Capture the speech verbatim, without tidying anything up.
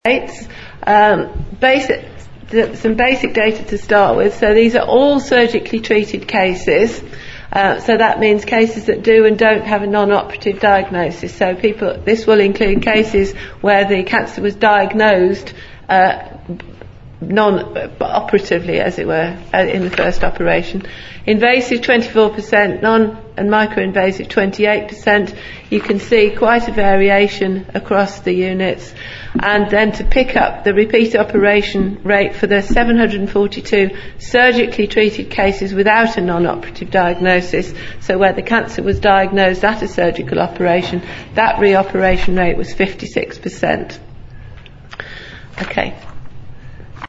Rates, um, basic, some basic data to start with. So these are all surgically treated cases. Uh, so that means cases that do and don't have a non-operative diagnosis. So people, this will include cases where the cancer was diagnosed uh, non-operatively, as it were, in the first operation. Invasive twenty-four percent, non and microinvasive twenty-eight percent. You can see quite a variation across the units. And then to pick up the repeat operation rate for the seven hundred forty-two surgically treated cases without a non-operative diagnosis, so where the cancer was diagnosed at a surgical operation, that reoperation rate was fifty-six percent. Okay.